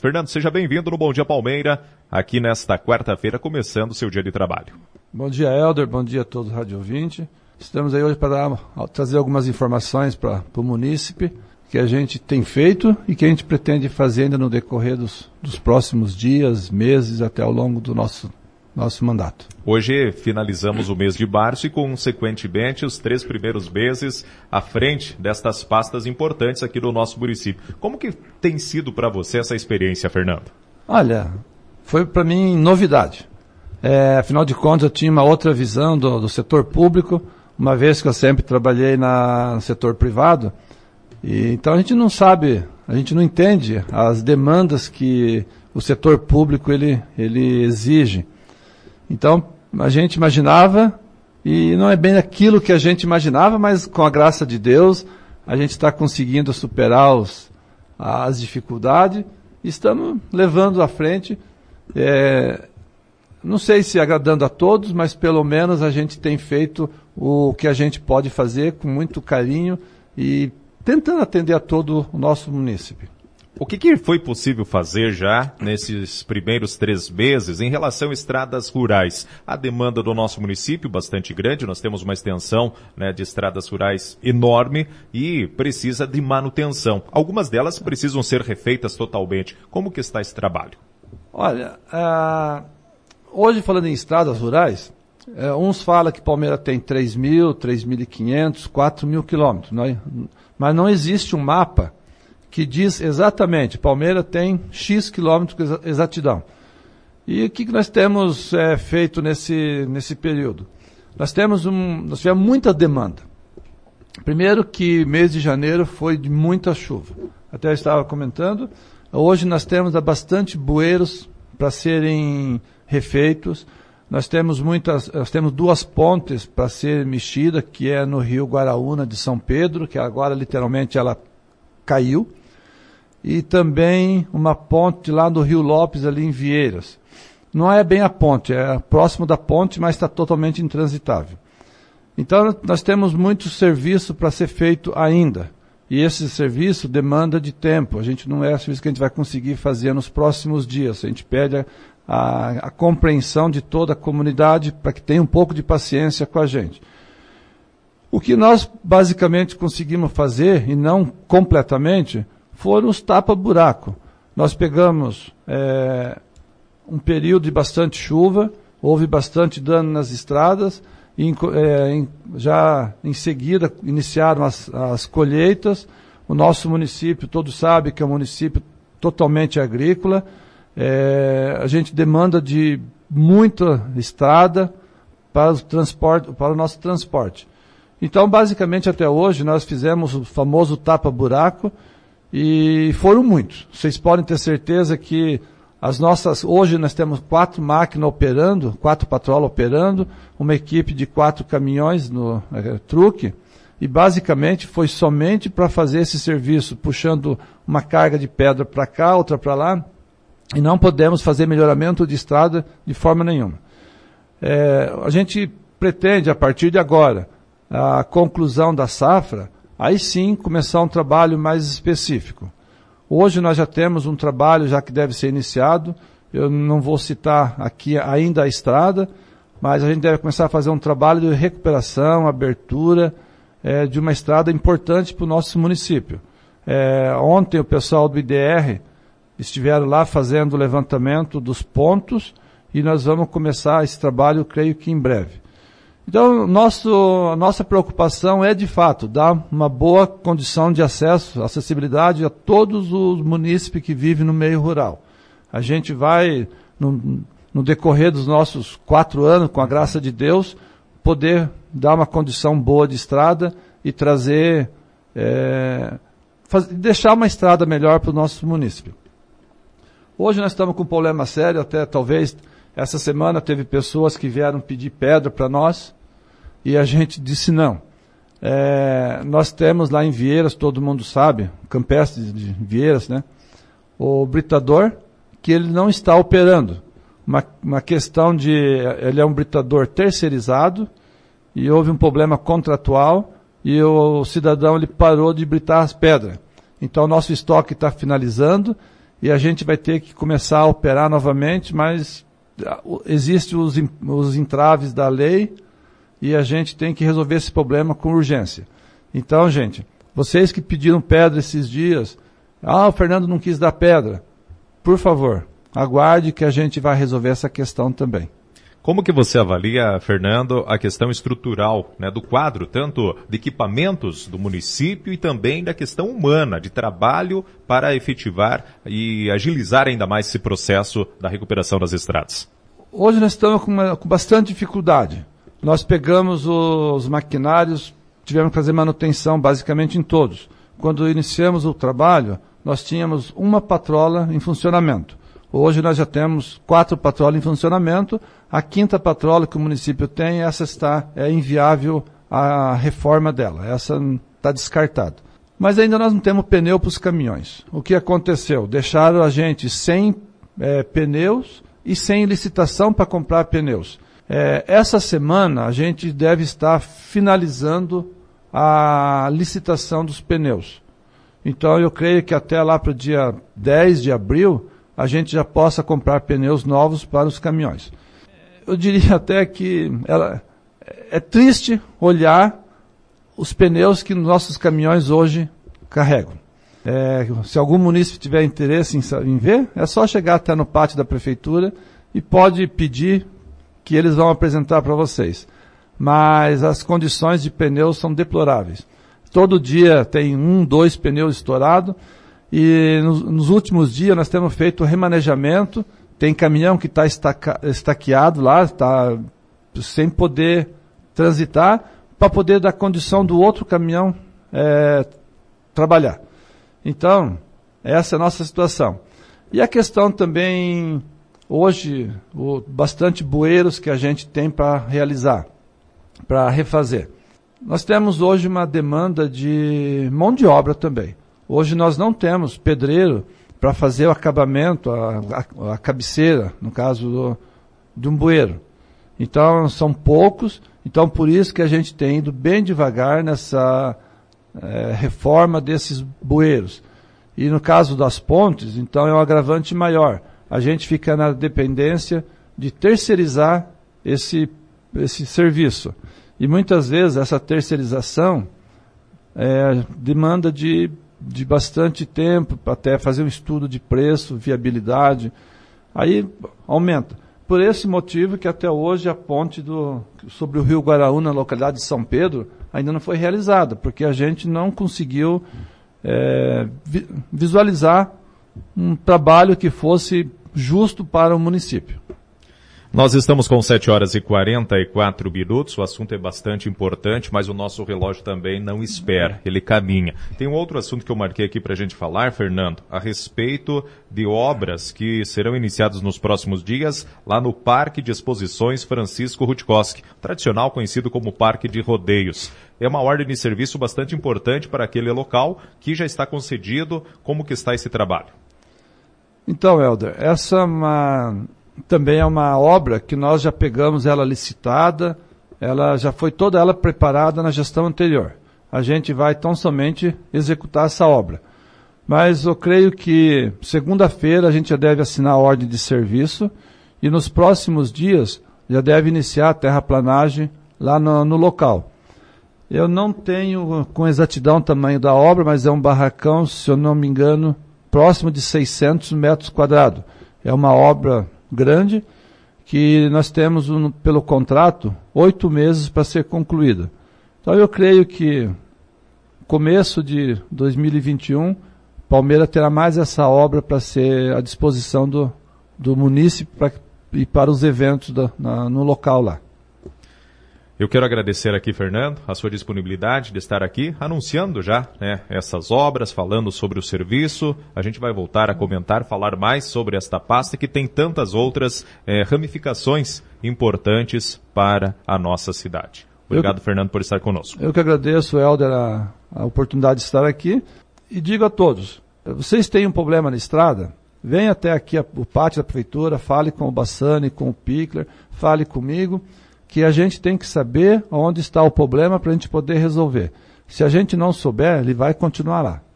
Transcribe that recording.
Fernando, seja bem-vindo no Bom Dia Palmeira, aqui nesta quarta-feira, começando o seu dia de trabalho. Bom dia, Helder, bom dia a todos os radiovintes. Estamos aí hoje para trazer algumas informações para o munícipe que a gente tem feito e que a gente pretende fazer ainda no decorrer dos próximos dias, meses, até ao longo do nosso mandato. Hoje finalizamos o mês de março e, consequentemente, os 3 primeiros meses à frente destas pastas importantes aqui do nosso município. Como que tem sido para você essa experiência, Fernando? Olha, foi para mim novidade. Afinal de contas, eu tinha uma outra visão do setor público, uma vez que eu sempre trabalhei no setor privado. E, então a gente não sabe, a gente não entende as demandas que o setor público ele exige. Então a gente imaginava, e não é bem aquilo que a gente imaginava, mas com a graça de Deus a gente está conseguindo superar as dificuldades e estamos levando à frente, não sei se agradando a todos, mas pelo menos a gente tem feito o que a gente pode fazer com muito carinho e tentando atender a todo o nosso município. O que foi possível fazer já nesses primeiros 3 meses em relação a estradas rurais? A demanda do nosso município bastante grande, nós temos uma extensão de estradas rurais enorme e precisa de manutenção. Algumas delas precisam ser refeitas totalmente. Como que está esse trabalho? Olha, hoje falando em estradas rurais, uns falam que Palmeira tem 3.000, 3.500, 4.000 quilômetros, mas não existe um mapa que diz exatamente, Palmeira tem X quilômetros com exatidão. E o que nós temos feito nesse período? Nós tivemos muita demanda. Primeiro que mês de janeiro foi de muita chuva. Até eu estava comentando, hoje nós temos bastante bueiros para serem refeitos. Nós temos 2 pontes para ser mexida, que é no Rio Guaraúna de São Pedro, que agora literalmente ela caiu. E também uma ponte lá do Rio Lopes, ali em Vieiras. Não é bem a ponte, é próximo da ponte, mas está totalmente intransitável. Então, nós temos muito serviço para ser feito ainda. E esse serviço demanda de tempo. A gente não é serviço que a gente vai conseguir fazer nos próximos dias. A gente pede a compreensão de toda a comunidade para que tenha um pouco de paciência com a gente. O que nós basicamente conseguimos fazer, e não completamente, foram os tapa-buraco. Nós pegamos um período de bastante chuva, houve bastante dano nas estradas, e já em seguida iniciaram as colheitas. O nosso município, todos sabem que é um município totalmente agrícola. A gente demanda de muita estrada para o nosso transporte. Então, basicamente, até hoje, nós fizemos o famoso tapa-buraco, e foram muitos. Vocês podem ter certeza que hoje nós temos 4 máquinas operando, 4 patrolas operando, uma equipe de 4 caminhões no truque, e basicamente foi somente para fazer esse serviço, puxando uma carga de pedra para cá, outra para lá, e não podemos fazer melhoramento de estrada de forma nenhuma. A gente pretende, a partir de agora, a conclusão da safra, aí sim começar um trabalho mais específico. Hoje nós já temos um trabalho já que deve ser iniciado. Eu não vou citar aqui ainda a estrada, mas a gente deve começar a fazer um trabalho de recuperação, abertura de uma estrada importante para o nosso município. Ontem o pessoal do IDR estiveram lá fazendo o levantamento dos pontos e nós vamos começar esse trabalho, creio que em breve. Então, a nossa preocupação é, de fato, dar uma boa condição de acesso, acessibilidade a todos os munícipes que vivem no meio rural. A gente vai, no decorrer dos nossos 4 anos, com a graça de Deus, poder dar uma condição boa de estrada e trazer, deixar uma estrada melhor para o nosso município. Hoje nós estamos com um problema sério, até talvez essa semana teve pessoas que vieram pedir pedra para nós e a gente disse não. Nós temos lá em Vieiras, todo mundo sabe, Campestre de Vieiras, né? O britador, que ele não está operando. Uma questão de, ele é um britador terceirizado e houve um problema contratual e o cidadão ele parou de britar as pedras. Então, nosso estoque está finalizando e a gente vai ter que começar a operar novamente, mas existem os entraves da lei e a gente tem que resolver esse problema com urgência. Então, gente, vocês que pediram pedra esses dias, o Fernando não quis dar pedra, por favor, aguarde que a gente vai resolver essa questão também. Como que você avalia, Fernando, a questão estrutural, né, do quadro, tanto de equipamentos do município e também da questão humana, de trabalho para efetivar e agilizar ainda mais esse processo da recuperação das estradas? Hoje nós estamos com bastante dificuldade. Nós pegamos os maquinários, tivemos que fazer manutenção basicamente em todos. Quando iniciamos o trabalho, nós tínhamos uma patrola em funcionamento. Hoje nós já temos 4 patrolas em funcionamento. A 5ª patrola que o município tem, essa é inviável a reforma dela. Essa está descartada. Mas ainda nós não temos pneu para os caminhões. O que aconteceu? Deixaram a gente sem pneus e sem licitação para comprar pneus. Essa semana a gente deve estar finalizando a licitação dos pneus. Então eu creio que até lá para o dia 10 de abril a gente já possa comprar pneus novos para os caminhões. Eu diria até que é triste olhar os pneus que nossos caminhões hoje carregam. Se algum munícipe tiver interesse em ver, é só chegar até no pátio da prefeitura e pode pedir que eles vão apresentar para vocês. Mas as condições de pneus são deploráveis. Todo dia tem 1, 2 pneus estourados. E nos últimos dias nós temos feito remanejamento, tem caminhão que está estaqueado lá, está sem poder transitar, para poder dar condição do outro caminhão trabalhar. Então, essa é a nossa situação. E a questão também, hoje, bastante bueiros que a gente tem para realizar, para refazer. Nós temos hoje uma demanda de mão de obra também. Hoje nós não temos pedreiro para fazer o acabamento, a cabeceira, no caso de um bueiro. Então são poucos, então por isso que a gente tem ido bem devagar nessa reforma desses bueiros. E no caso das pontes, então é um agravante maior. A gente fica na dependência de terceirizar esse serviço. E muitas vezes essa terceirização demanda de bastante tempo, até fazer um estudo de preço, viabilidade, aí aumenta. Por esse motivo que até hoje a ponte sobre o Rio Guaraú, na localidade de São Pedro, ainda não foi realizada, porque a gente não conseguiu visualizar um trabalho que fosse justo para o município. Nós estamos com 7h44, o assunto é bastante importante, mas o nosso relógio também não espera, ele caminha. Tem um outro assunto que eu marquei aqui para a gente falar, Fernando, a respeito de obras que serão iniciadas nos próximos dias lá no Parque de Exposições Francisco Rutkowski, tradicional conhecido como Parque de Rodeios. É uma ordem de serviço bastante importante para aquele local que já está concedido. Como que está esse trabalho? Então, Helder, também é uma obra que nós já pegamos ela licitada, ela já foi toda ela preparada na gestão anterior. A gente vai tão somente executar essa obra. Mas eu creio que segunda-feira a gente já deve assinar a ordem de serviço e nos próximos dias já deve iniciar a terraplanagem lá no local. Eu não tenho com exatidão o tamanho da obra, mas é um barracão, se eu não me engano, próximo de 600 metros quadrados. É uma obra grande, que nós temos, pelo contrato, 8 meses para ser concluída. Então eu creio que começo de 2021, Palmeira terá mais essa obra para ser à disposição do munícipe e para os eventos no local lá. Eu quero agradecer aqui, Fernando, a sua disponibilidade de estar aqui, anunciando já essas obras, falando sobre o serviço. A gente vai voltar a comentar, falar mais sobre esta pasta que tem tantas outras ramificações importantes para a nossa cidade. Obrigado, Fernando, por estar conosco. Eu que agradeço, Helder, a oportunidade de estar aqui e digo a todos, vocês têm um problema na estrada? Venha até aqui o pátio da prefeitura, fale com o Bassani, com o Pickler, fale comigo, que a gente tem que saber onde está o problema para a gente poder resolver. Se a gente não souber, ele vai continuar lá.